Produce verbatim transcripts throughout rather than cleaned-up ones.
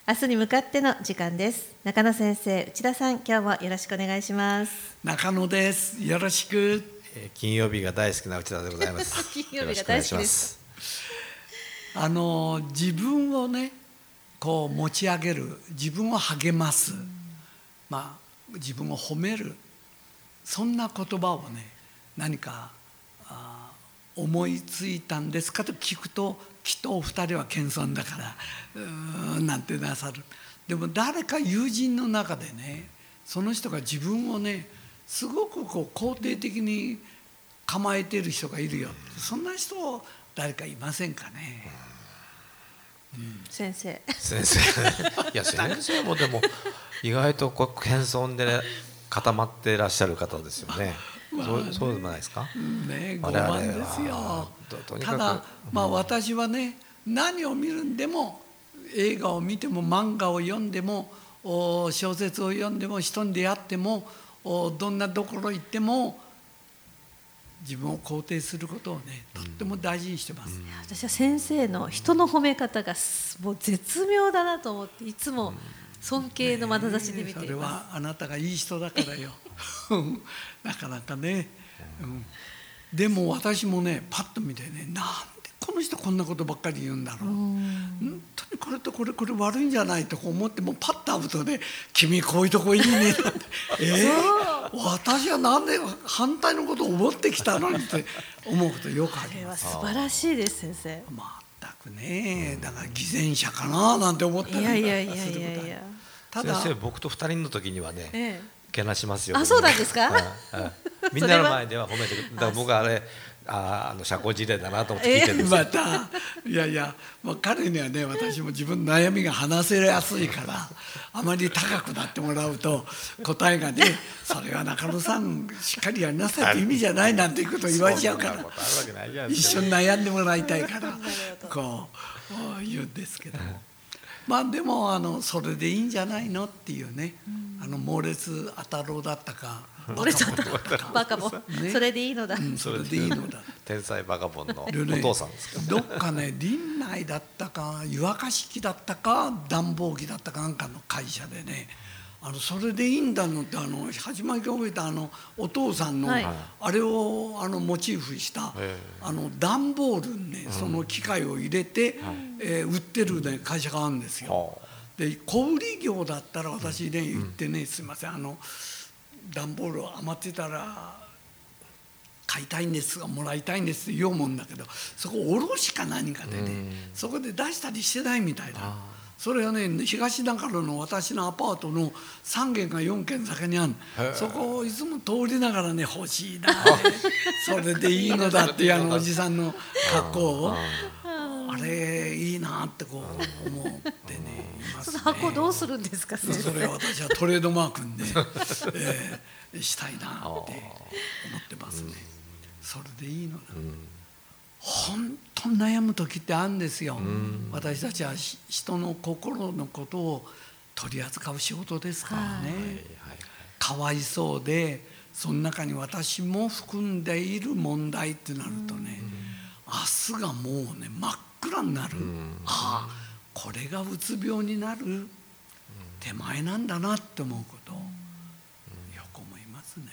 明日に向かっての時間です。中野先生、内田さん、今日もよろしくお願いします。 中野です。よろしく。 えー金曜日が大好きな内田でございます。 金曜日が大好きです。 あの自分をね、こう持ち上げる、自分を励ます、まあ自分を褒める、そんな言葉をね、何かあ思いついたんですかと聞くと、きっとお二人は謙遜だからうーんなんてなさる。でも誰か友人の中でね、その人が自分をね、すごくこう肯定的に構えている人がいるよ。そんな人誰かいませんかね。 うん、先生。 先生、いや先生もでも意外とこう謙遜で、ね、固まっていらっしゃる方ですよね。まあ、そう、そうでもないですか。 ね、ごばんですよ。ただ、まあ私はね、何を見るんでも、映画を見ても漫画を読んでも小説を読んでも人に出会ってもどんなところ行っても自分を肯定することをね、とっても大事にしてます。 うん、私は先生の人の褒め方がもう絶妙だなと思って、いつも尊敬の眼差しで見ています。 それはあなたがいい人だからよ。なかなかね、うん、でも私もね、パッと見てね、なんでこの人こんなことばっかり言うんだろう、本当にこれとこれこれ悪いんじゃないと思って、もパッと会うとね、君こういうとこいいねって、えー、私はなんで反対のことを思ってきたのにって思うことよくあります。 それは素晴らしいです、先生。 全くね、だから偽善者かななんて思ったりすることいやいやいやいやいや。 ただ先生、僕と二人の時にはね、ええ、けなしますよ。 あ、そうなんですか。 みんなの前では褒めてくれる。だから僕はあれ、ああの社交辞令だなと思って聞いてるんですよ。 またいやいや、まあ、彼にはね、私も自分の悩みが話せやすいから、あまり高くなってもらうと答えがね、それは中野さんしっかりやりなさいって意味じゃないなんていうことを言われちゃうから、一緒に悩んでもらいたいからこう言うんですけども、まあでもあのそれでいいんじゃないのっていうね、あの猛烈あたろうだったかバカボン、ね、それでいいのだ、うん、 それでいいのだ。 天才バカボンのお父さんですか。 どっかね、林内だったか湯沸かし器だったか暖房機だったかなんかの会社でね、あのそれでいいんだのって、あの始まりが覚えたあのお父さんの、はい、あれをあのモチーフにしたあの段ボールにね、その機械を入れて、うん、えー、売ってる、ね、会社があるんですよ。で小売業だったら私ね、言ってね、すいません、あの段ボール余ってたら買いたいんですがもらいたいんですって言おうもんだけど、そこ卸か何かでね、そこで出したりしてないみたいだ。それはね、東中野の私のアパートのさん軒かよん軒先にある。そこをいつも通りながらね、欲しいな、ね、それでいいのだっていうあのおじさんの格好を、あれいいなってこう思ってね、いますね。 その箱どうするんですか。 それは私はトレードマークにね、えー、したいなって思ってますね。それでいいのだ。本当に悩む時ってあるんですよ。私たちは人の心のことを取り扱う仕事ですからね。かわいそうで、その中に私も含んでいる問題ってなるとね、明日がもうね真っ暗になる、ああこれがうつ病になる手前なんだなって思うことをよく思いますね。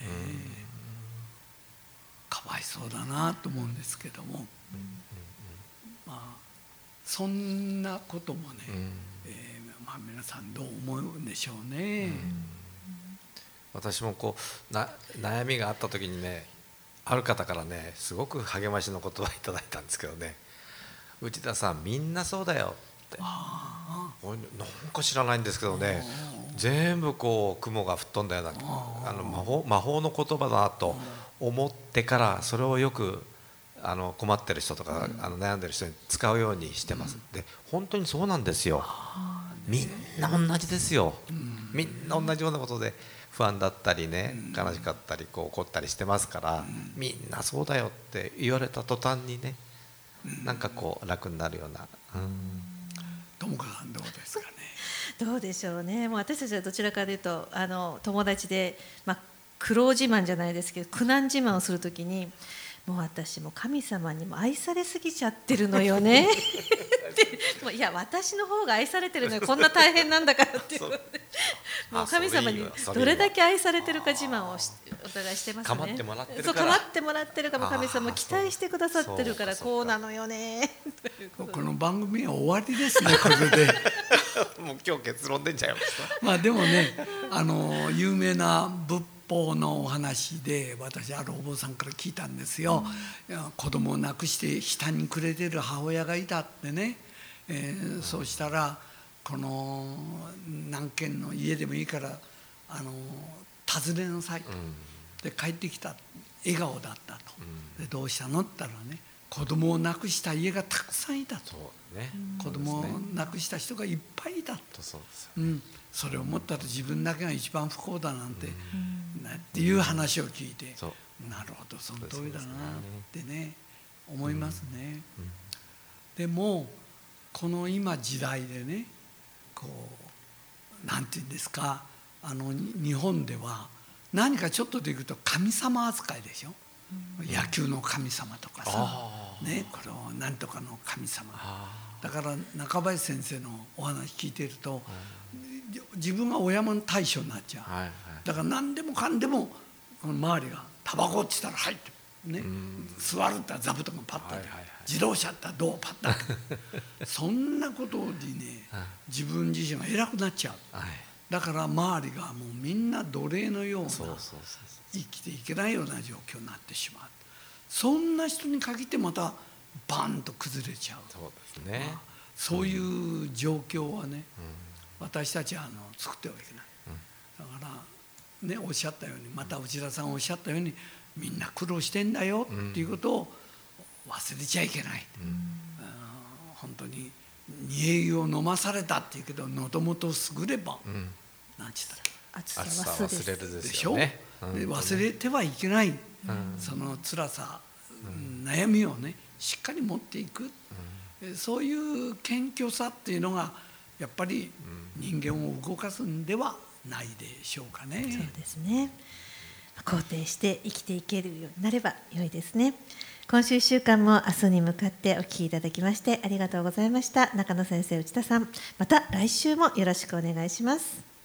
かわいそうだなと思うんですけども、まあそんなこともね、えーまあ、皆さんどう思うんでしょうね。 私もこうな悩みがあった時にね、ある方からね、すごく励ましの言葉をいただいたんですけどね、内田さんみんなそうだよって。なんか知らないんですけどね、全部こう雲が吹っ飛んだようなあの魔法、魔法の言葉だなと思ってから、それをよくあの困ってる人とか、あの悩んでる人に使うようにしてます。で本当にそうなんですよ。みんな同じですよ。みんな同じようなことで不安だったりね、悲しかったりこう怒ったりしてますから、みんなそうだよって言われた途端にね、なんかこう楽になるような。 ともかさんどうですかね。 どうでしょうね。もう私たちはどちらかというとあの友達で、まあ、苦労自慢じゃないですけど苦難自慢をするときに、 もう私も神様にも愛されすぎちゃってるのよねでもいや私の方が愛されてるのよ、こんな大変なんだからっていうもう神様にどれだけ愛されてるか自慢をしお互いしてますね。 構ってもらってるそうから、 構ってもらってるかも、神様期待してくださってるからこうなのよねということで、 この番組は終わりですねこれでもう今日結論出ちゃいました。 まあでもね、あの有名な仏法のお話で私あるお坊さんから聞いたんですよ、うん、いや子供を亡くして下にくれてる母親がいたってね、えー、そうしたらこの何軒の家でもいいからあの訪ねなさいと、うん、で帰ってきた笑顔だったと、うん、でどうしたのって言ったらね、子供を亡くした家がたくさんいたと、そうね、子供を亡くした人がいっぱいいたと、そうですよね、うん、それを思ったら自分だけが一番不幸だなんて、うん、なっていう話を聞いて、うん、なるほどその通りだなってね思いますね、うんうん、でもこの今時代でね、こうなんていうんですか、あの日本では何かちょっとできると神様扱いでしょ、うん、野球の神様とかさ、ね、これをなんとかの神様だから中林先生のお話聞いていると、自分が親の対象になっちゃう、はいはい、だから何でもかんでもこの周りがタバコって言ったら入ってね、座るって言ったら座布団がパッとあって、はいはいはい、自動車って言ったらドアパッとあってそんなことにね自分自身が偉くなっちゃう、はい、だから周りがもうみんな奴隷のような生きていけないような状況になってしまう。そんな人に限ってまたバンと崩れちゃう。そうですね、まあ、そういう状況はね、うん、私たちはあの作ってはいけない、うん、だからねおっしゃったように、また内田さんおっしゃったように、みんな苦労してんだよっていうことを忘れちゃいけない、うん、本当に煮え湯を飲まされたっていうけど喉元をすぐれば、うん、なんて言ったっけ、 暑さ忘れるでしょ、で忘れてはいけない、うん、その辛さ、うん、悩みをねしっかり持っていく、うん、そういう謙虚さっていうのがやっぱり人間を動かすんではないでしょうかね。 そうですね、肯定して生きていけるようになれば良いですね。今週いっしゅうかんも明日に向かってお聞きいただきましてありがとうございました。中野先生、内田さん、また来週もよろしくお願いします。